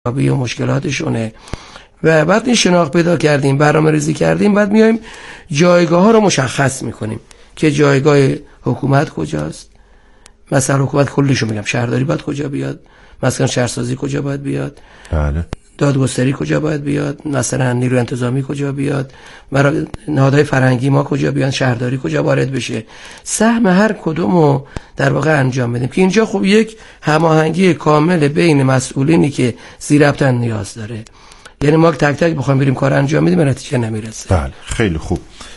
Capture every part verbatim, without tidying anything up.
و مشکلاتشونه و بعد این شناخت پیدا کردیم، برنامه ریزی کردیم، بعد میایم جایگاه ها رو مشخص میکنیم که جایگاه حکومت کجاست. مثلا حکومت کلشو میگم، شهرداری باید کجا بیاد، مثلا شهرسازی کجا باید بیاد، بله، دادگستری کجا باید بیاد، مثلا نیروی انتظامی کجا بیاد، نهادهای فرهنگی ما کجا بیان، شهرداری کجا وارد بشه، سهم هر کدومو در واقع انجام بدیم که اینجا خب یک هماهنگی کامل بین مسئولینی که زیربطن نیاز داره. یعنی ما تک تک بخوایم بریم کار انجام بدیم به نتیجه نمیرسه. بله، خیلی خوب.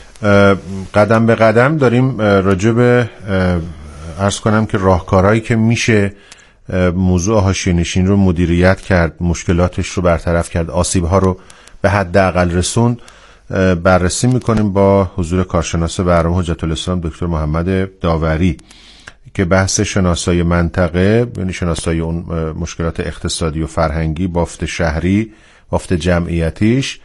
قدم به قدم داریم راجع به عرض کنم که راهکارهایی که میشه موضوع حاشیه‌نشینی رو مدیریت کرد، مشکلاتش رو برطرف کرد، آسیب‌ها رو به حداقل رسوند بررسی میکنیم با حضور کارشناس برنامه حجت الاسلام دکتر محمد داوری که بحث شناسایی منطقه، یعنی شناسایی اون مشکلات اقتصادی و فرهنگی، بافت شهری، بافت جمعیتیش،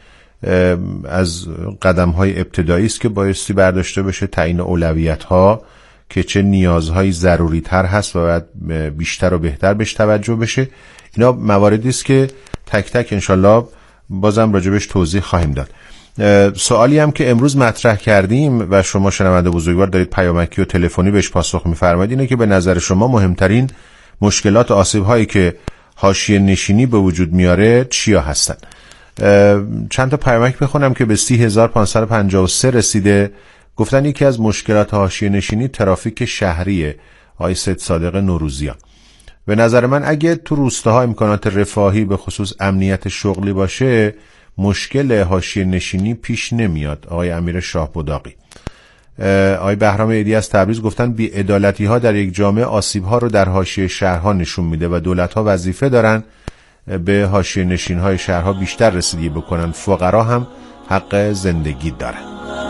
از قدم‌های ابتدایی است که بایستی برداشته بشه، تعیین اولویت‌ها که چه نیازهایی ضروری تر هست و باید بیشتر و بهتر بهش توجه بشه. اینا مواردی است که تک تک انشالله بازم راجبش توضیح خواهیم داد. سوالی هم که امروز مطرح کردیم و شما شنونده بزرگوار دارید پیامکی و تلفنی بهش پاسخ می‌فرمایید اینه که به نظر شما مهمترین مشکلات و آسیب‌هایی که حاشیه نشینی به وجود میاره چیا هستن؟ چند تا پیامک بخونم که به سی هزار و پانصد و پنجاه و سه رسیده. گفتن یکی از مشکلات حاشیه نشینی ترافیک شهریه. آقای سید صادق نوروزیان: به نظر من اگه تو روستاها امکانات رفاهی به خصوص امنیت شغلی باشه مشکل حاشیه نشینی پیش نمیاد. آقای امیر شاه بداقی. آقای بهرام ایدی از تبریز گفتن بی‌عدالتی ها در یک جامعه آسیب ها رو در حاشیه شهرها نشون میده و دولت ها وظیفه دارن به حاشیه نشین های شهرها بیشتر رسیدگی بکنن. فقرا هم حق زندگی دارن.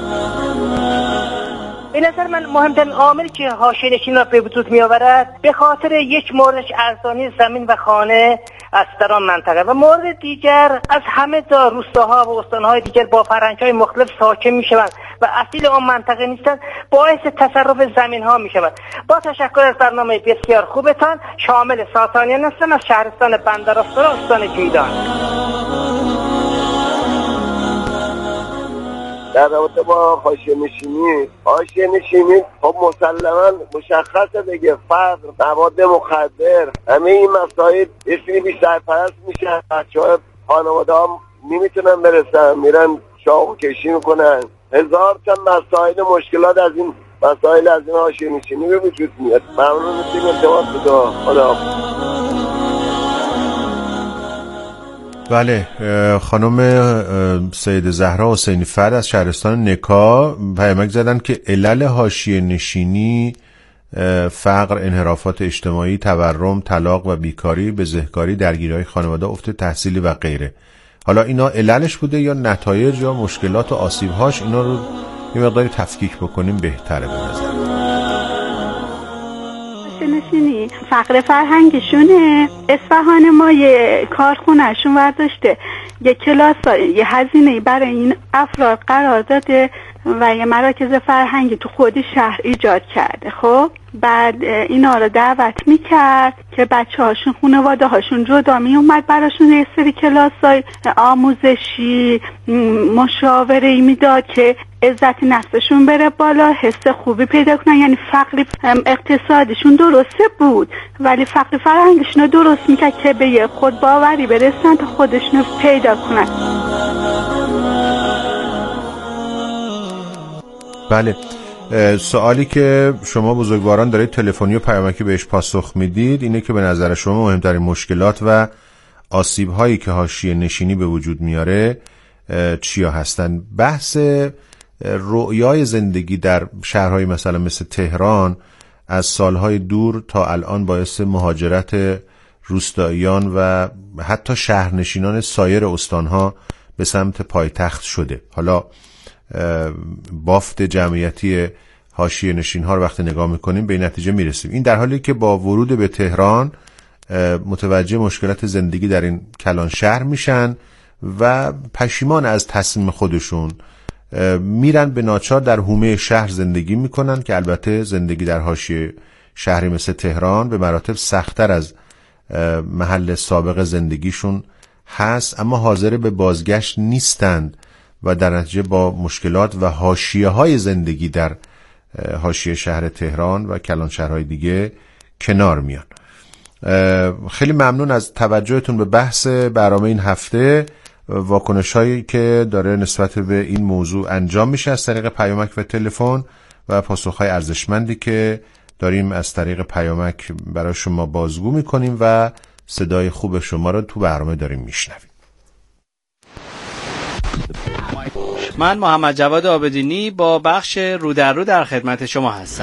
به نظر من مهمترین عاملی که حاشیه نشین را به وجود می آورد به خاطر یک موردش ارزانی زمین و خانه است در آن منطقه و مورد دیگر از همه جا روستاها و استانهای دیگر با فرهنگ‌های مختلف ساکن می‌شوند و اصیل آن منطقه نیستند، باعث تصرف زمین‌ها می‌شود. با تشکر از برنامه بسیار خوبتان. شامل ساتانیان هستم از شهرستان بندرآستان استان گیلان. در رابطه با حاشیه نشینی حاشیه نشینی خب مسلما مشخصه دیگه، فقر، مواد مخدر، همه این مسائل یه سری بیشتر پرست میشن. بچه‌ها خانواده ها نمیتونن برسن، میرن شاغل کشی میکنن، هزار تا مسائل مشکلات از این مسائل از این حاشیه نشینی به وجود میاد. ممنون میشیم ارتباط بده. خدا. بله، خانم سید زهرا حسینی فرد از شهرستان نکا پیامک زدن که علل حاشیه نشینی فقر، انحرافات اجتماعی، تورم، طلاق و بیکاری، بزهکاری، درگیری‌های خانواده، افت تحصیلی و غیره. حالا اینا عللش بوده یا نتایج یا مشکلات و آسیب‌هاش؟ اینا رو یه مقداری تفکیک بکنیم بهتره به نظر. نشینی فقر فرهنگشونه. اصفهان ما یه کارخونهشون ورداشته یه کلاس یه هزینه برای این افراد قرار داده و یه مراکز فرهنگی تو خود شهر ایجاد کرده. خب بعد اینا رو دعوت میکرد که بچه هاشون خانواده هاشون جدا می اومد براشون یه سری کلاس های آموزشی مشاوره‌ای میداد که عزت نفسشون بره بالا، حس خوبی پیدا کنن. یعنی فقر اقتصادشون درسته بود ولی فقر فرهنگشون رو درست میکرد که به یه خودباوری برسن تا خودشون پیدا کنن. بله، سوالی که شما بزرگواران دارید تلفنی و پیامکی بهش پاسخ میدید اینه که به نظر شما مهمترین مشکلات و آسیب هایی که حاشیه نشینی به وجود میاره چیا هستن؟ بحث رؤیای زندگی در شهرهای مثلا مثل تهران از سالهای دور تا الان باعث مهاجرت روستاییان و حتی شهرنشینان سایر استانها به سمت پایتخت شده. حالا بافت جمعیتی حاشیه نشین ها رو وقتی نگاه میکنیم به این نتیجه میرسیم. این در حالی که با ورود به تهران متوجه مشکلات زندگی در این کلان شهر میشن و پشیمان از تصمیم خودشون میرن به ناچار در حومه شهر زندگی میکنن که البته زندگی در حاشیه شهری مثل تهران به مراتب سخت‌تر از محل سابق زندگیشون هست اما حاضر به بازگشت نیستند و در نتیجه با مشکلات و حاشیه‌های زندگی در حاشیه شهر تهران و کلان شهرهای دیگه کنار میان. خیلی ممنون از توجهتون به بحث برنامه این هفته. واکنش هایی که داره نسبت به این موضوع انجام میشه از طریق پیامک و تلفن و پاسخ های ارزشمندی که داریم از طریق پیامک برای شما بازگو میکنیم و صدای خوب شما رو تو برنامه داریم میشنویم. من محمد جواد عابدینی با بخش رو در رو در خدمت شما هستم.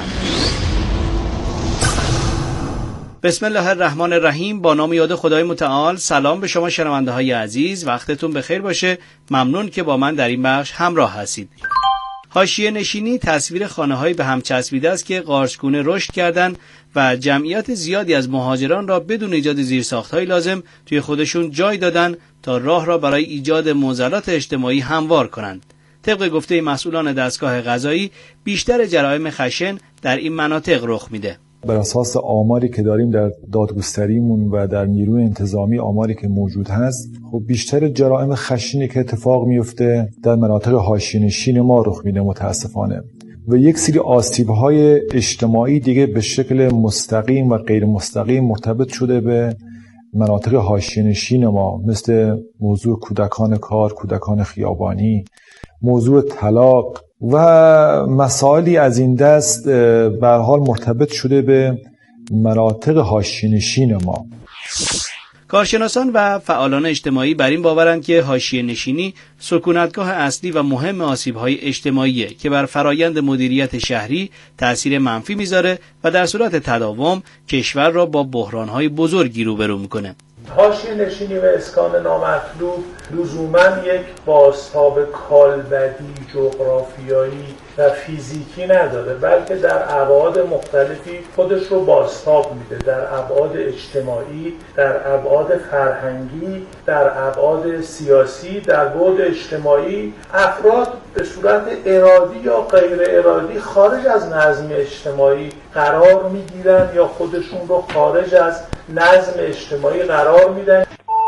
بسم الله الرحمن الرحیم. با نام یاد خدای متعال. سلام به شما شنونده های عزیز، وقتتون بخیر باشه. ممنون که با من در این بخش همراه هستید. حاشیه نشینی تصویر خانه‌هایی به هم چسبیده است که قارچگونه رشد کردند و جمعیت زیادی از مهاجران را بدون ایجاد زیرساخت‌های لازم توی خودشون جای دادن تا راه را برای ایجاد معضلات اجتماعی هموار کنند. طبق گفته مسئولان دستگاه قضایی بیشتر جرایم خشن در این مناطق رخ میده. بر اساس آماری که داریم در دادگستریمون و در نیروی انتظامی، آماری که موجود هست، خب بیشتر جرایم خشنی که اتفاق میفته در مناطق حاشیه‌نشین ما رخ میده متاسفانه، و یک سری آسیب‌های اجتماعی دیگه به شکل مستقیم و غیر مستقیم مرتبط شده به مناطق حاشیه‌نشین ما، مثل موضوع کودکان کار، کودکان خیابانی، موضوع طلاق و مسائلی از این دست به هر حال مرتبط شده به مناطق حاشیه‌نشین ما. کارشناسان و فعالان اجتماعی بر این باورند که حاشیه‌نشینی سکونتگاه اصلی و مهم آسیب‌های اجتماعیه که بر فرایند مدیریت شهری تأثیر منفی میذاره و در صورت تداوم کشور را با بحران‌های بزرگی روبرو میکنه. حاشیه‌نشینی و اسکان نامطلوب لزوماً یک بازتاب کالبدی، جغرافیایی و فیزیکی نداره، بلکه در ابعاد مختلفی خودش رو بازتاب میده، در ابعاد اجتماعی، در ابعاد فرهنگی، در ابعاد سیاسی. در بعد اجتماعی افراد به صورت ارادی یا غیر ارادی خارج از نظم اجتماعی قرار میگیرن یا خودشون رو خارج از نظم اجتماعی قرار میدن.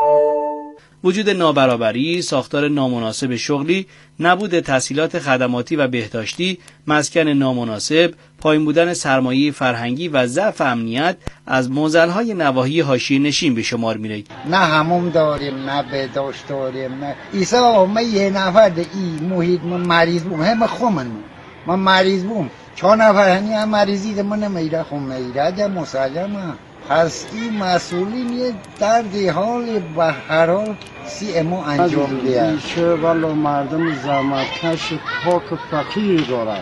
وجود نابرابری، ساختار نامناسب شغلی، نبود تسهیلات خدماتی و بهداشتی، مسکن نامناسب، پایین بودن سرمایه فرهنگی و ضعف امنیت از معضل‌های نواحی حاشیه‌نشین به شمار میره. نه هموم داریم، نه بهداشت داریم، نه ایسا ما یه نفر این محیط من مریض بوم، همه خمن من مریض بوم، چهار نفر هنی هم مریضی ده من نمیره خم میره ده مسلمه. پس این مسئولین یه دردی حال به هر حال سی امو انجام بیاد. بیشه ولو مردم زحمتکش پاک فقیر دارد.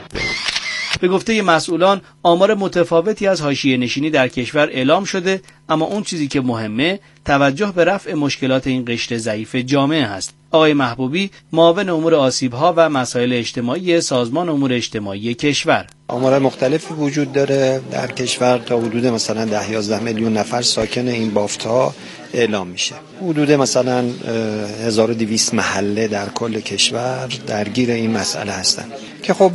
به گفته مسئولان آمار متفاوتی از حاشیه‌نشینی در کشور اعلام شده، اما اون چیزی که مهمه توجه به رفع مشکلات این قشر ضعیف جامعه هست. آقای محبوبی معاون امور آسیب‌ها و مسائل اجتماعی سازمان امور اجتماعی کشور: آمار مختلفی وجود داره در کشور، تا حدود مثلا ده یازده میلیون نفر ساکن این بافت‌ها اعلام میشه. حدود مثلا هزار و دویست محله در کل کشور درگیر این مسئله هستن که خب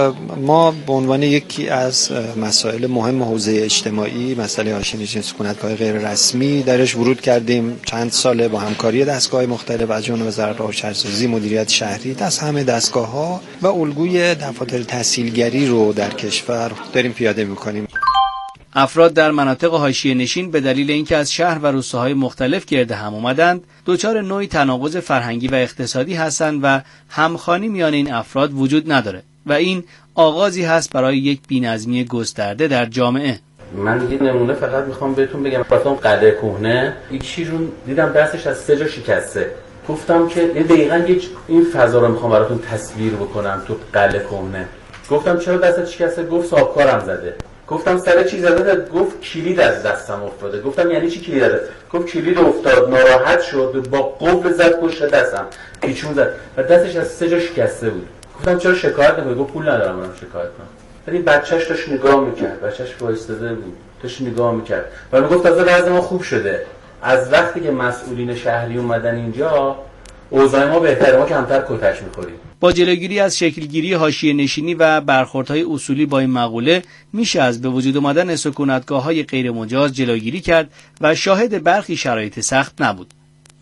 ما به عنوان یکی از مسائل مهم حوزه اجتماعی، مسئله حاشیه‌نشینی سکونتگاه غیر رسمی، درش ورود کردیم چند ساله با همکاری دستگاه مختلف از جمله وزارت راه و شهرسازی، مدیریت شهری، دست همه دستگاه‌ها و الگوی دفاتر تسهیلگری رو در کشور داریم پیاده می‌کنیم. افراد در مناطق حاشیه‌نشین به دلیل اینکه از شهر و روستاهای مختلف گرد هم اومدند، دچار نوعی تناقض فرهنگی و اقتصادی هستند و همخوانی میان این افراد وجود نداره و این آغازی هست برای یک بی‌نظمی گسترده در جامعه. من یه نمونه فقط میخوام بهتون بگم. مثلا قلعه کهنه یکی رو دیدم دستش از سه جا شکسته. گفتم که یه دقیقاً این فضا رو میخوام براتون تصویر بکنم تو قلعه کهنه. گفتم چرا دستت شکسته؟ گفت صاحبکارم زده. گفتم سر چی زده؟ گفت کلید از دستم افتاده. گفتم یعنی چی کلید داره؟ گفت کلید افتاد، ناراحت شد، با قفل زد پشت دستم، پیچون زد و دستش از سه جا شکسته بود. گفتم چرا شکایت نمی‌کنی؟ گفت پول ندارم برام شکایت کنم. ولی بچه‌ش داشت نگاه می‌کرد، بچه‌ش وایساده بود، داشت نگاه می‌کرد و میگفت تازه وضع ما خوب شده. از وقتی که مسئولین شهری اومدن اینجا، اوضاع ما بهتره، ما کمتر کتک می‌خوریم. با جلوگیری از شکلگیری حاشیه‌نشینی و برخوردهای اصولی با این مقوله میشه از به وجود آمدن سکونتگاه‌های غیرمجاز جلوگیری کرد و شاهد برخی شرایط سخت نبود.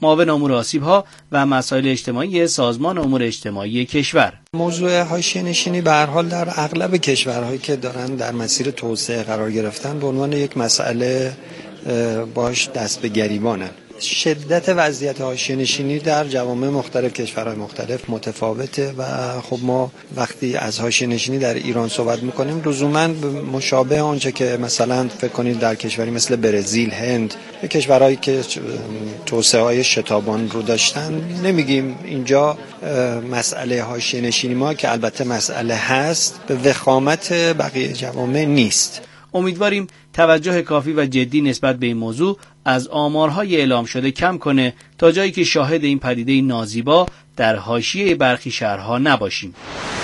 معاون امور آسیب‌ها و مسائل اجتماعی سازمان امور اجتماعی کشور. موضوع حاشیه‌نشینی به هر حال در اغلب کشورهایی که دارن در مسیر توسعه قرار گرفتن به عنوان یک مسئله باش دست به گریبانن. شدت وضعیت حاشیه‌نشینی در جوامع مختلف کشورهای مختلف متفاوته و خب ما وقتی از حاشیه‌نشینی در ایران صحبت میکنیم لزوماً مشابه آنچه که مثلا فکر کنید در کشوری مثل برزیل، هند، کشورهایی که توسعه‌های شتابان رو داشتن نمیگیم اینجا مسئله حاشیه‌نشینی ما که البته مسئله هست به وخامت بقیه جوامع نیست. امیدواریم توجه کافی و جدی نسبت به این موضوع از آمارهای اعلام شده کم کنه تا جایی که شاهد این پدیده نازیبا در حاشیه برخی شهرها نباشیم.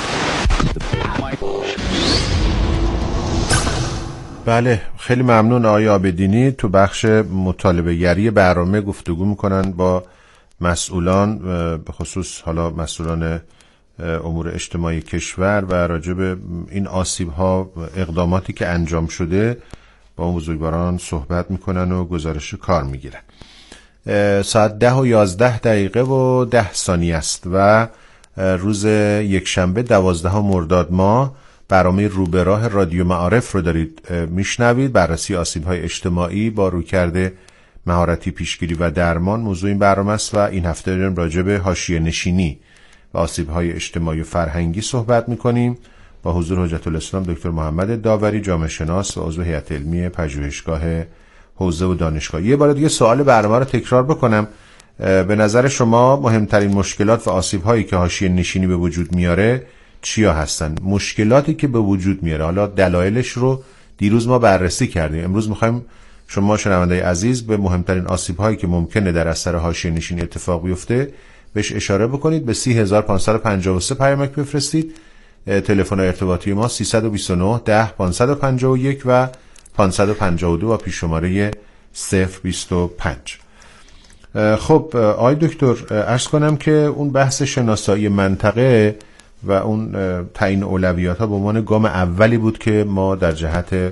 بله، خیلی ممنون آقای عابدینی. تو بخش مطالبه گری برنامه گفتگو میکنن با مسئولان، به خصوص حالا مسئولان امور اجتماعی کشور و راجع به این آسیب‌ها اقداماتی که انجام شده با بزرگواران صحبت میکنن و گزارش کار میگیرن. ساعت ده و یازده دقیقه و ده ثانیه است و روز یک شنبه دوازدهم مرداد ماه برنامه رو به راه رادیو معارف رو دارید میشنوید. بررسی آسیب‌های اجتماعی با رویکرد مهارتی پیشگیری و درمان موضوع این برنامه است و این هفته داریم راجع به حاشیه نشینی و آسیب‌های اجتماعی و فرهنگی صحبت می‌کنیم با حضور حجت الاسلام دکتر محمد داوری، جامعه شناس و عضو هیئت علمی پژوهشگاه حوزه و دانشگاه. یه بار دیگه سوال برنامه رو تکرار بکنم. به نظر شما مهمترین مشکلات و آسیب‌هایی که حاشیه نشینی به وجود میاره چیا هستن؟ مشکلاتی که به وجود میاره، حالا دلایلش رو دیروز ما بررسی کردیم. امروز می‌خوایم شما شنونده‌ی عزیز به مهمترین آسیب‌هایی که ممکنه در اثر حاشیه نشینی اتفاق بیفته بهش اشاره بکنید. به سی هزار و پانصد و پنجاه و سه پیامک بفرستید. تلفن ارتباطی ما سیصد و بیست و نه ده پانصد و پنجاه و یک و پانصد و پنجاه و دو و پیش شماره صفر بیست و پنج. خب آقای دکتر، عرض کنم که اون بحث شناسایی منطقه و اون تعیین اولویات ها به عنوان گام اولی بود که ما در جهت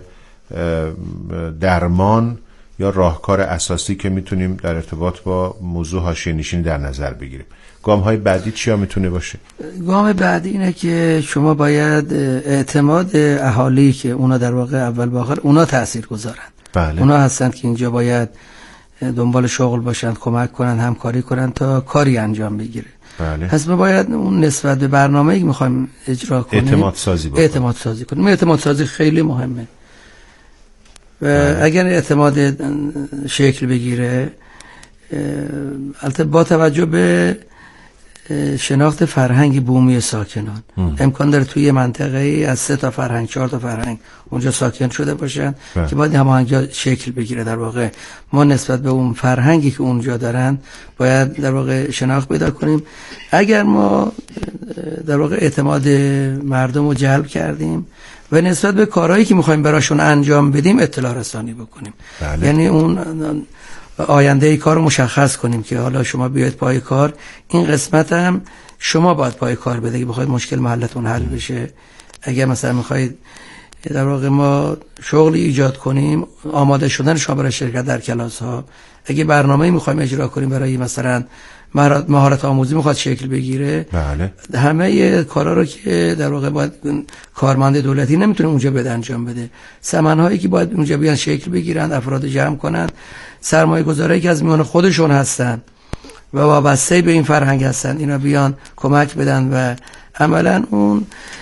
درمان یا راهکار اساسی که میتونیم در ارتباط با موضوع حاشیه نشینی در نظر بگیریم. گام های بعدی چیا میتونه باشه؟ گام بعدی اینه که شما باید اعتماد اهالی که اونا در واقع اول با آخر اونا تأثیر گذارن. بله. اونا هستند که اینجا باید دنبال شغل باشن، کمک کنن، همکاری کنن تا کاری انجام بگیره. بله. پس ما باید اون نسبت به برنامه‌ای که میخوایم اجرا کنیم اعتماد سازی بکنیم. اعتماد سازی کنیم. اعتماد سازی خیلی مهمه. و بله. اگر اعتماد شکل بگیره، البته با توجه به شناخت فرهنگ بومی ساکنان ام. امکان داره توی منطقه ای از سه تا فرهنگ چهار تا فرهنگ اونجا ساکن شده باشن بله. که باید هماهنگی شکل بگیره. در واقع ما نسبت به اون فرهنگی که اونجا دارن باید در واقع شناخت پیدا کنیم. اگر ما در واقع اعتماد مردم رو جلب کردیم و نسبت به کارهایی که میخوایم براشون انجام بدیم اطلاع رسانی بکنیم، بله. یعنی اون آینده ای کار رو مشخص کنیم که حالا شما بیاید پای کار، این قسمت هم شما باید پای کار بده که بخواید مشکل محلتون حل بشه. اگر مثلا میخواید در واقع ما شغلی ایجاد کنیم، آماده شدن شما برای شرکت در کلاس ها، اگه برنامه‌ای میخوایم اجرا کنیم برای مثلا مهارت آموزی میخواد شکل بگیره، بله. همه کارا رو که در واقع باید کارمند دولتی نمیتونه اونجا بده انجام بده، ثمن‌هایی که باید اونجا بیان شکل بگیرن، افراد جمع کنن، سرمایه گذاری که از میان خودشون هستن و وابسته به این فرهنگ هستن، اینا بیان کمک بدن و عملا اون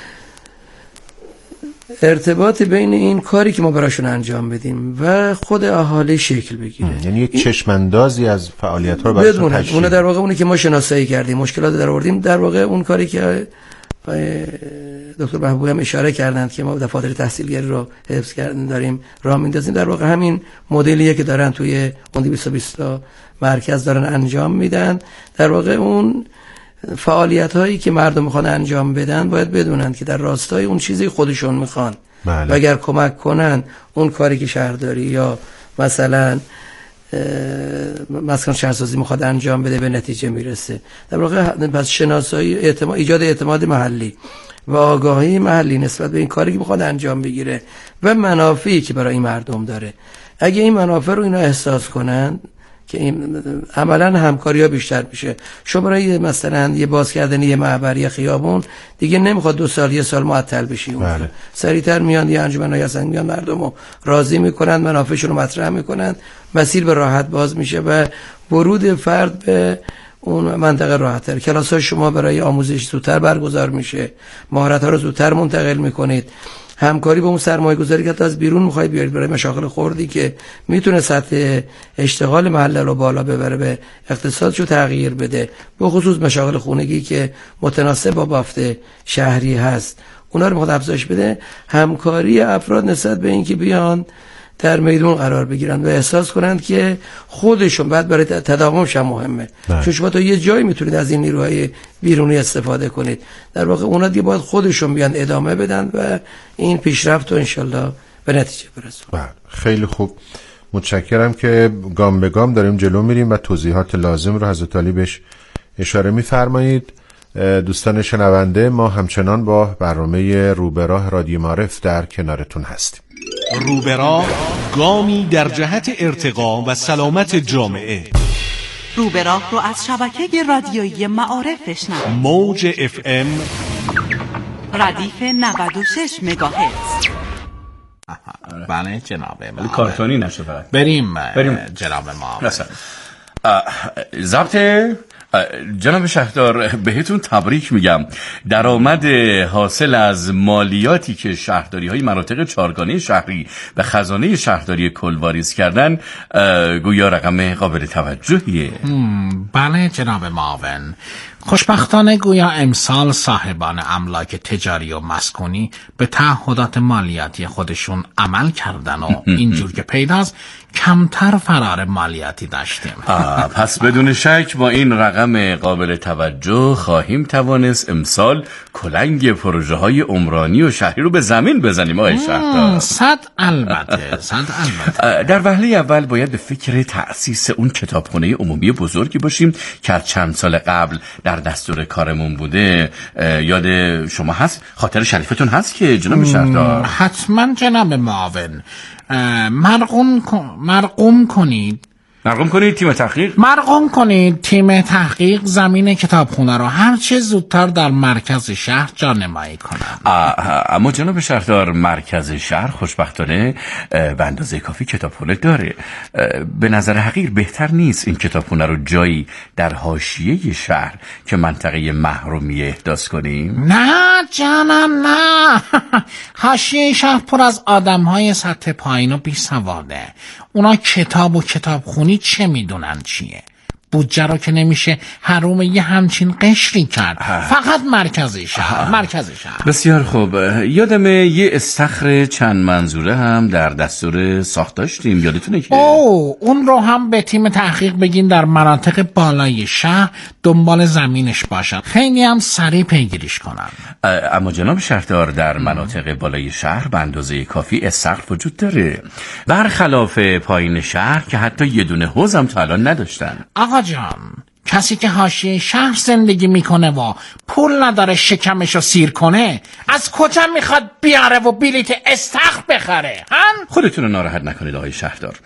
ارتباط بین این کاری که ما براشون انجام بدیم و خود اهالی شکل بگیره. یعنی یک چشماندازی از فعالیت ها رو براشون تشکیل. اون در واقع اونی که ما شناسایی کردیم، مشکلات در آوردیم، در واقع اون کاری که دکتر محبوبی هم اشاره کردند که ما دفاتر تحصیلگری رو حفظ کردن داریم راه میندازیم، در واقع همین مدلیه که دارن توی اون دویست و بیست مرکز دارن انجام میدن. در واقع اون فعالیت هایی که مردم میخوان انجام بدن باید بدونن که در راستای اون چیزی خودشون میخوان، بله. و اگر کمک کنن اون کاری که شهرداری یا مثلا مسکن شهرسازی میخواد انجام بده به نتیجه میرسه. در واقع پس شناسایی، اعتماد، ایجاد اعتماد محلی و آگاهی محلی نسبت به این کاری که میخواد انجام بگیره و منافعی که برای این مردم داره. اگه این منافع رو اینا احساس کنن که این عملا همکاری ها بیشتر میشه. شما برای مثلا یه باز کردن یه محور یا خیابون دیگه نمیخواد دو سال یه سال معطل بشی، بله. سریعتر میان یه انجمنای هستن میان مردمو راضی میکنن، منافعشون رو مطرح میکنن، مسیر به راحت باز میشه و ورود فرد به اون منطقه راحت‌تر. کلاس‌های شما برای آموزش زودتر برگزار میشه، مهارت‌ها رو زودتر منتقل میکنید. همکاری با اون سرمایه گذاری که از بیرون میخواید بیارید برای مشاغل خوردی که میتونه سطح اشتغال محله رو بالا ببره، به اقتصادشو تغییر بده، به خصوص مشاغل خونگی که متناسب با بافت شهری هست، اونا رو میخواد افزایش بده. همکاری افراد نسبت به اینکه بیان در میدون قرار بگیرن و احساس کنند که خودشون بعد برای تداومش هم مهمه، چون شما تا یه جایی میتونید از این نیروهای بیرونی استفاده کنید، در واقع اونا دیگه باید خودشون بیان ادامه بدن و این پیشرفت رو انشالله به نتیجه برسونن. خیلی خوب، متشکرم که گام به گام داریم جلو میریم و توضیحات لازم رو حضرت علی بهش اشاره میفرمایید. دوستان شنونده، ما همچنان با برنامه روبراه رادیو معارف در کنارتون هستیم. روبراه، گامی در جهت ارتقا و سلامت جامعه. روبراه رو از شبکه رادیویی معارف بشنوید. موج اف ام ردیف نود و شش مگاهرتز. بله جناب ما، کارتونی نشه فقط. بریم بریم جناب ما. ضبط جناب شهردار، بهتون تبریک میگم. درآمد حاصل از مالیاتی که شهرداری های مناطق چهارگانه شهری و خزانه شهرداری کل واریز کردن گویا رقم قابل توجهیه. بله جناب معاون، خوشبختانه گویا امسال صاحبان املاک تجاری و مسکونی به تعهدات مالیاتی خودشون عمل کردن و اینجور که پیداست کمتر فرار مالیاتی داشتیم. پس بدون شک با این رقم قابل توجه خواهیم توانست امسال کلنگ پروژه های عمرانی و شهری رو به زمین بزنیم. آقای شهردار، صد البته صد البته. در وهله اول باید به فکر تأسیس اون کتابخانه عمومی بزرگی باشیم که از چند سال قبل در دستور کارمون بوده. یاد شما هست؟ خاطر شریفتون هست که جناب شهردار؟ حتما جناب معاون. مرقوم مرقوم کنید مرقوم کنید تیم تحقیق مرقوم کنید تیم تحقیق زمین کتابخونه رو هر چه زودتر در مرکز شهر جانمایی کنند. اما جناب شهردار، مرکز شهر خوشبختانه به اندازه کافی کتابخونه داره. به نظر حقیر بهتر نیست این کتابخونه رو جایی در حاشیه شهر که منطقه محرومیه احداث کنیم؟ نه جانم نه. حاشیه شهر پر از آدم‌های سطح پایین و بی‌سواده. اونا کتاب و کتابخونی چه میدونن چیه؟ بودجه رو که نمیشه حروم یه همچین قشری کرد. فقط مرکزی شهر مرکزی شهر. بسیار خوب. یادم یه استخر چند منظوره هم در دستور ساخت داشتیم، یادتونه که؟ اوه اون رو هم به تیم تحقیق بگین در مناطق بالای شهر دنبال زمینش باشن، خیلی هم سریع پیگیریش کنن. اما جناب شهردار، در مناطق بالای شهر به اندازه کافی استخر وجود داره، برخلاف پایین شهر که حتی یه دونه حوض هم تا الان نداشتن. آقا جان، کسی که حاشیه شهر زندگی میکنه و پول نداره شکمشو سیر کنه از کجا میخواد بیاره و بلیت استخر بخره؟ هم خودتون رو ناراحت نکنید آقای شهردار.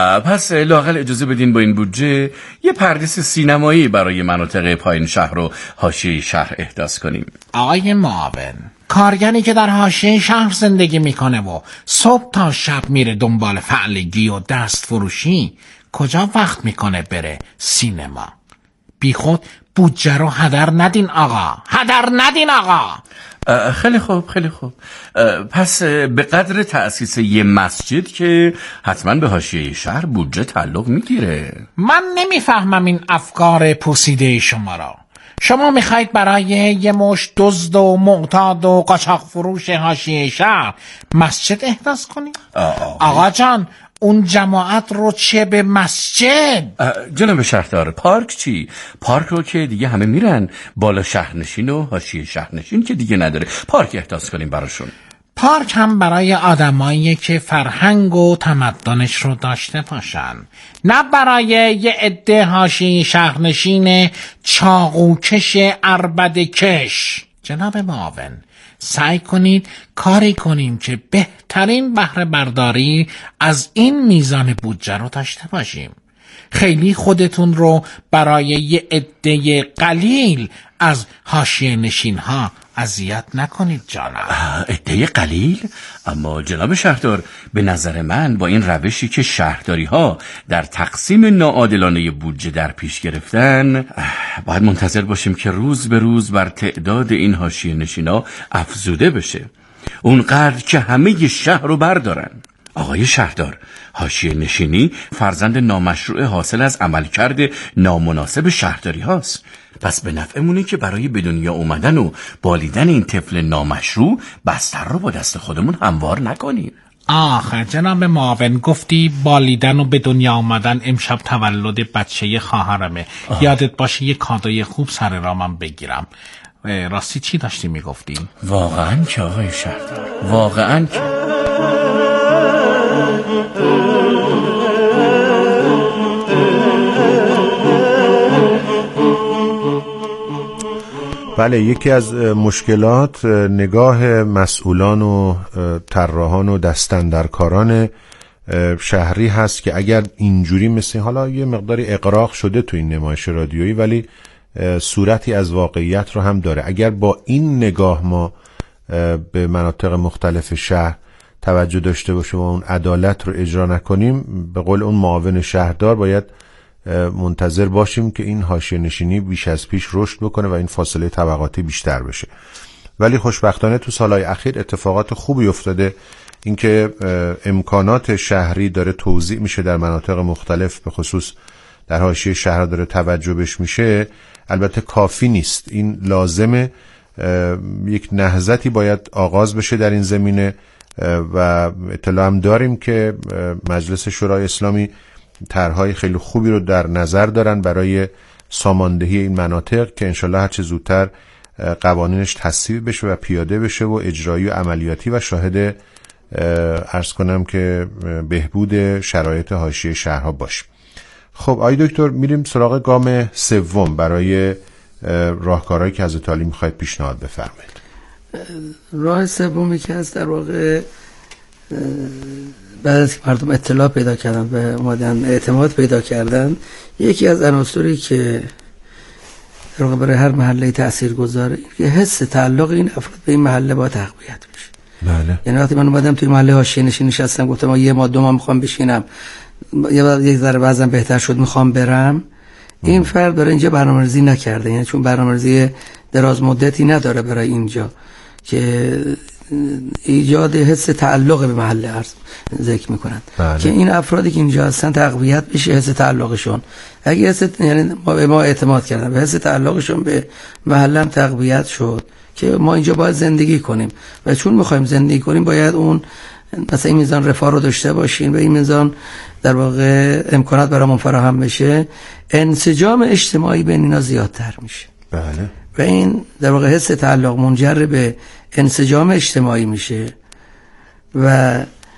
پس لااقل اجازه بدین با این بودجه یه پردیس سینمایی برای مناطق پایین شهر و حاشیه شهر احداث کنیم. آقای معاون، کارگری که در حاشیه شهر زندگی میکنه و صبح تا شب میره دنبال فعلگی و دست فروشی کجا وقت میکنه بره سینما؟ بی خود بودجه رو هدر ندین آقا، هدر ندین آقا. خیلی خوب خیلی خوب. پس به قدر تأسیس یه مسجد که حتما به حاشیه شهر بودجه تعلق میگیره. من نمیفهمم این افکار پوسیده شما را. شما میخواید برای یه مش دزد و معتاد و قاچاق فروش حاشیه شهر مسجد احداث کنید؟ آقا جان، اون جماعت رو چه به مسجد؟ جناب شهردار، پارک چی؟ پارک رو که دیگه همه میرن، بالا شهرنشین و حاشیه شهرنشین که دیگه نداره، پارک احداث کنیم براشون. پارک هم برای آدمایی که فرهنگ و تمدنش رو داشته باشن، نه برای یه عده حاشیه شهرنشین چاقوکش عربدکش. جناب معاون، سعی کنید کاری کنیم که بهترین بهره برداری از این میزان بودجه رو داشته باشیم. خیلی خودتون رو برای یه عده قلیل از حاشیه نشین ها اذیت نکنید جانم. عده قلیل؟ اما جناب شهردار، به نظر من با این روشی که شهرداری ها در تقسیم ناعادلانه بودجه در پیش گرفتن، باید منتظر باشیم که روز به روز بر تعداد این حاشیه نشینا افزوده بشه، اونقدر که همه شهر رو بردارن. آقای شهردار، حاشیه نشینی فرزند نامشروع حاصل از عملکرد نامناسب شهرداری هاست. پس به نفعمونه که برای به دنیا اومدن و بالیدن این طفل نامشروع بستر رو با دست خودمون هموار نکنیم. آخه جناب معاون گفتی بالیدن و به دنیا آمدن امشب تولد بچه خواهرمه. یادت باشه یه کادوی خوب سر رامم بگیرم. راستی چی داشتی میگفتی؟ واقعا که آقای شهردار، واقعا که بله، یکی از مشکلات نگاه مسئولان و طراحان و دستاندرکاران شهری هست که اگر اینجوری مثل حالا یه مقداری اغراق شده تو این نمایش رادیویی ولی صورتی از واقعیت رو هم داره، اگر با این نگاه ما به مناطق مختلف شهر توجه داشته باشیم و اون عدالت رو اجرا نکنیم، به قول اون معاون شهردار باید منتظر باشیم که این حاشیه نشینی بیش از پیش رشد بکنه و این فاصله طبقاتی بیشتر بشه. ولی خوشبختانه تو سالهای اخیر اتفاقات خوبی افتاده، اینکه امکانات شهری داره توزیع میشه در مناطق مختلف، به خصوص در حاشیه شهر داره توجه بهش میشه. البته کافی نیست، این لازمه یک نهضتی باید آغاز بشه در این زمینه و اطلاع هم داریم که مجلس شورای اسلامی طرح‌های خیلی خوبی رو در نظر دارن برای ساماندهی این مناطق که انشالله هرچه زودتر قوانینش تصویب بشه و پیاده بشه و اجرایی و عملیاتی و شاهد عرض کنم که بهبود شرایط حاشیه شهرها باشه. خب آقای دکتر، میریم سراغ گام سوم برای راهکارهایی که حضرت عالی میخواید پیشنهاد بفرمایید. راه سومی که از در واقع بعد از که مردم اطلاع پیدا کردن و اومدن اعتماد پیدا کردن، یکی از عناصری که در واقع برای هر محله تاثیرگذاره که حس تعلق این افراد به این محله با تقویت بشه. بله. یعنی وقتی من اومدم توی محله حاشیه نشین نشستم، گفتم ما یه ما دو ما میخوام بشینم، یک ذره وضعم بهتر شد میخوام برم، این فرد برای اینجا برنامه‌ریزی نکرده، یعنی چون برنامه‌ریزی دراز مدتی نداره برای اینجا که ایجاد حس تعلق به محله عرض ذکر میکنن. بله. که این افرادی که اینجا هستن تقویت بشه حس تعلقشون. اگه حس یعنی ما به ما اعتماد کردن به حس تعلقشون به محله هم تقویت شد که ما اینجا باید زندگی کنیم و چون میخوایم زندگی کنیم باید اون مثلا این میزان رفاه رو داشته باشیم و این میزان در واقع امکانات برامون فراهم بشه، انسجام اجتماعی بین اینا زیادتر میشه. بله. و این در واقع حس تعلق منجر به انسجام اجتماعی میشه و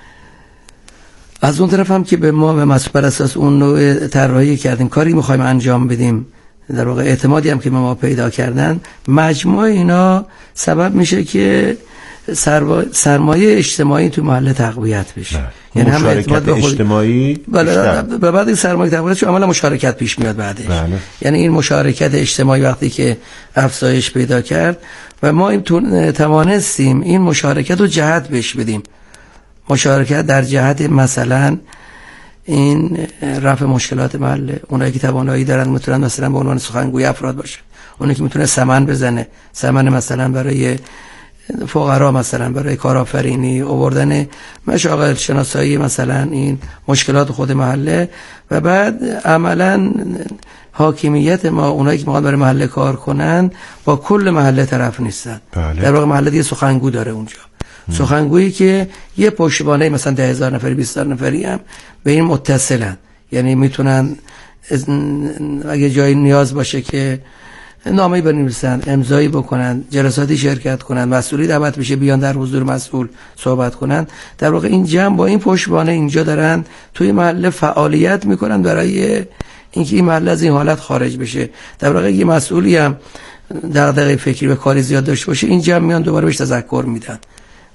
از اون طرف هم که به ما به مسئول بر اساس اون نوع طراحی کردیم کاری میخوایم انجام بدیم، در واقع اعتمادی هم که به ما پیدا کردن، مجموع اینا سبب میشه که سرمایه اجتماعی تو محله تقویت بشه. یعنی هم اعتماد به اجتماعی بله و بعد این سرمایه تقویت چون عملا مشارکت پیش میاد بعدش. بله. یعنی این مشارکت اجتماعی وقتی که افزایش پیدا کرد و ما این توانستیم این مشارکت رو جهت بهش بدیم، مشارکت در جهت مثلا این رفع مشکلات محله، اونایی که توانایی دارن میتونن مثلا به عنوان سخنگوی افراد باشه، اونایی که میتونه سمن بزنه، سمن مثلا برای فقرا، مثلا برای کارآفرینی، آوردن مشاغل شناسایی مثلا این مشکلات خود محله و بعد عملا حاکمیت ما اونایی که میخوان برای محله کار کنن با کل محله طرف نیستن. بله. در واقع محله دیگه سخنگو داره اونجا. ام. سخنگویی که یه پشتوانه مثلا ده هزار نفری بیست هزار نفری هم به این متصلن، یعنی میتونن اگه جایی نیاز باشه که نامه‌ای بنویسن، امضایی بکنن، جلساتی شرکت کنن، مسئولی دعوت بشه بیان در حضور مسئول صحبت کنن. در واقع این جمع با این پشتوانه اینجا دارن توی محله فعالیت میکنن برای اینکه این محله از این حالت خارج بشه. در واقع یه مسئولی هم دغدغه فکری و کاری زیاد داشته باشه، این جمع میان دوباره بهش تذکر میدن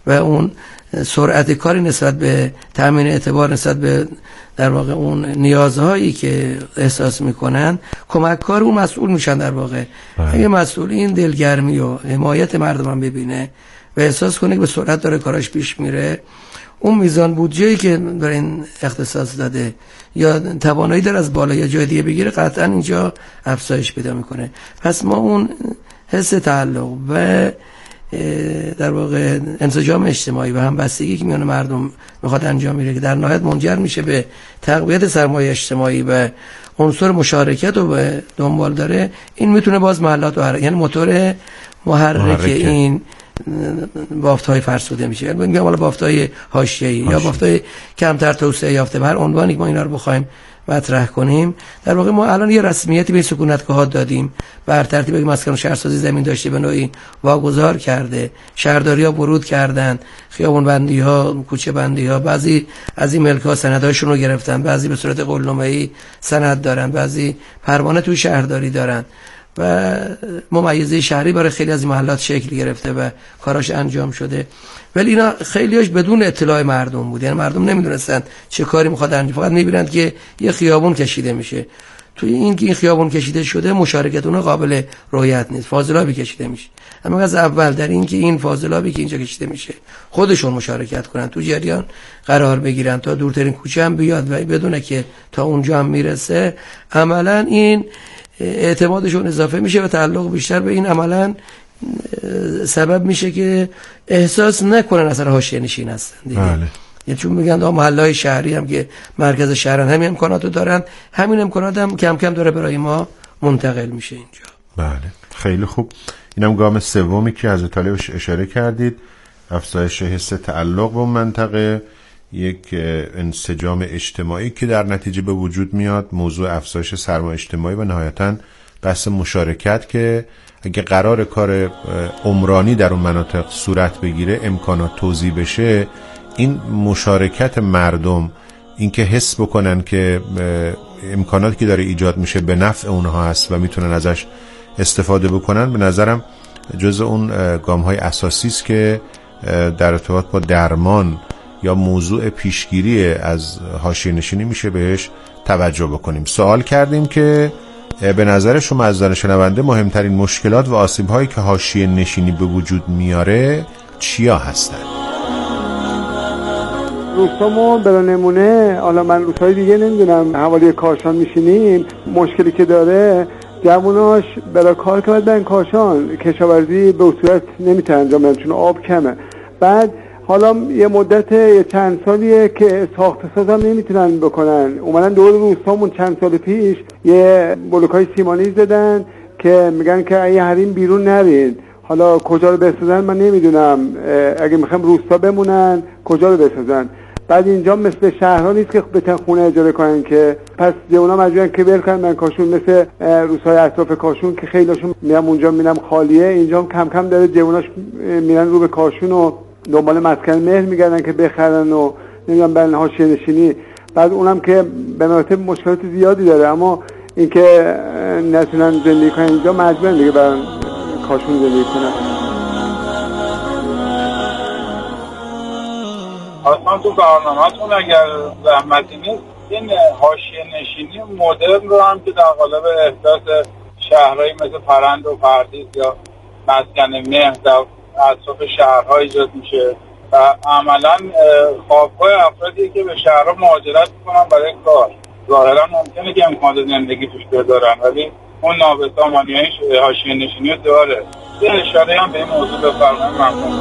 و اون سرعت کاری نسبت به تامین اعتبار نسبت به در واقع اون نیازهایی که احساس میکنن کمککار اون مسئول میشن در واقع. اگه مسئول این دلگرمی و حمایت مردم ببینه و احساس کنه که به سرعت داره کاراش پیش میره، اون میزان بودجه‌ای که برای این اختصاص داده یا توانایی داره از بالا یا جای دیگه بگیره، قطعا اینجا افزایش پیدا میکنه. پس ما اون حس تعلق و در واقع انسجام اجتماعی و همبستگی که میان مردم میخواد انجام میره که در نهایت منجر میشه به تقویت سرمایه اجتماعی و عنصر مشارکت رو به دنبال داره، این میتونه باز محلات و یعنی موتور محرک, محرک این بافت‌های فرسوده میشه. یعنی میگم حالا بافت‌های حاشیه‌ای یا بافت‌های کمتر توسعه یافته، به هر عنوانی که ما اینا رو بخوایم مطرح کنیم، در واقع ما الان یه رسمیتی به سکونتگاه‌ها دادیم، بر ترتیب که مسکن و شهرسازی زمین داشته به نوعی واگذار کرده، شهرداری‌ها ورود کردن، خیابون بندی‌ها، کوچه بندی‌ها، بعضی از این ملک‌ها سندهاشون رو گرفتن، بعضی به صورت قولنامه‌ای سند دارن، بعضی پروانه توی شهرداری دارن و ممیزه شهری برای خیلی از این محلات شکل گرفته و کاراش انجام شده. ولی اینا خیلیاش بدون اطلاع مردم بود، یعنی مردم نمیدونستن چه کاری میخواد انجام، فقط میبینند که یه خیابون کشیده میشه، توی این که این خیابون کشیده شده مشارکت اونها قابل رؤیت نیست، فاضلابی کشیده میشه. اما از اول در این که این فاضلابی که اینجا کشیده میشه خودشون مشارکت کنن، تو جریان قرار بگیرن، تا دورترین کوچه هم بیاد و بدونه که تا اونجا هم میرسه، عملا این اعتمادشون اضافه میشه و تعلق بیشتر به این عملا سبب میشه که احساس نکنن اصلا حاشیه نشین هستن دیگه. بله. یعنی چون میگن آ محله‌های شهری هم که مرکز شهرن همین امکاناتو دارن، همین امکانات هم کم کم داره برای ما منتقل میشه اینجا. بله خیلی خوب. اینم گام سومی که از طالبش اشاره کردید، افزایش حس تعلق به منطقه، یک انسجام اجتماعی که در نتیجه به وجود میاد، موضوع افزایش سرمایه اجتماعی و نهایتاً بحث مشارکت که اگه قرار کار عمرانی در اون مناطق صورت بگیره، امکانات توزیع بشه، این مشارکت مردم، این که حس بکنن که امکاناتی که داره ایجاد میشه به نفع اونها هست و میتونن ازش استفاده بکنن، به نظرم جزء اون گام‌های اساسی است که در ارتباط با درمان یا موضوع پیشگیری از حاشیه‌نشینی میشه بهش توجه بکنیم. سوال کردیم که به نظر شما از شنونده مهمترین مشکلات و آسیب‌هایی که حاشیه‌نشینی به وجود میاره چیا هستن؟ روستامون برای نمونه، حالا من روستای دیگه نمیدونم، حوالی کاشان میشینیم، مشکلی که داره جووناش برای کار که باید برن کاشان، کشاورزی به صورت نمیتونن انجام بدن چون آب کمه. بعد حالا یه مدت یه چند سالیه که ساخت ساز هم نمیتونن بکنن. اومدن دور روستامون چند سال پیش یه بلوکای سیمانی زدن که میگن که اگه حریم بیرون نرین. حالا کجا رو بسازن من نمیدونم، اگه میخوام روستا بمونن کجا رو بسازن. بعد اینجا مثل شهرها نیست که بتن خونه اجاره کنن، که پس جوونا مجبورن که ول کنن من کاشون، مثل روستای اطراف کاشون که خیلیشون میام اونجا میرم خالیه، اینجا هم کم کم داره جووناش میرن رو به کاشون و دنبال مسکن مهر میگردن که بخرن و نمیدونم برن حاشیه‌نشینی. بعد اونم که به مراتب مشکلات زیادی داره، اما اینکه نتونن زندگی کنن اینجا مجبورن دیگه برن کاشون زندگی کنن. اصلا تو برنامه‌تون اگر زحمتی نیست این حاشیه‌نشینی مدرن رو هم که در قالب احداث شهرهایی مثل پرند و پردیس یا مسکن مهر در اطراف شهرها ایجاد میشه و عملا خوابگاه افرادی که به شهرها مهاجرت میکنن برای کار، ظاهرا ممکنه که امکان زندگی توش دارن ولی اون نابسامانی حاشیه‌نشینی رو داره. یه اشاره هم به این موضوع بفرمایید. ممنون.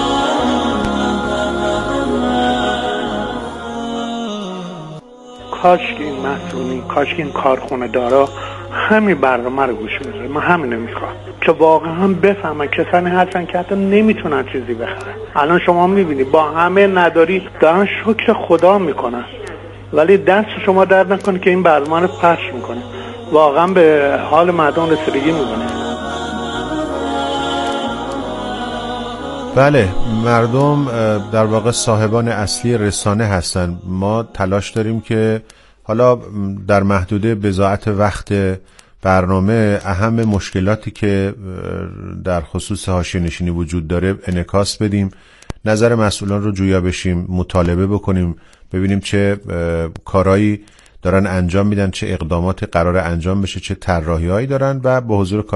کاش که این مسئولین، کاش که این کارخونه دارا همین برنامه رو گوش بده. من همین نمیخوام که واقعا بفهمن کسانی هستن که حتی نمیتونن چیزی بخرن. الان شما میبینید با همه نداری دارن شکر خدا میکنن، ولی دست شما درد نکنه که این برنامه رو پخش میکنه، واقعا به حال مردم رسیدگی میکنه. بله، مردم در واقع صاحبان اصلی رسانه هستن. ما تلاش داریم که حالا در محدوده بضاعت وقت برنامه اهم مشکلاتی که در خصوص حاشیه‌نشینی وجود داره انعکاس بدیم، نظر مسئولان رو جویا بشیم، مطالبه بکنیم، ببینیم چه کارایی دارن انجام میدن، چه اقداماتی قرار انجام بشه، چه طراحی‌هایی دارن و با حضور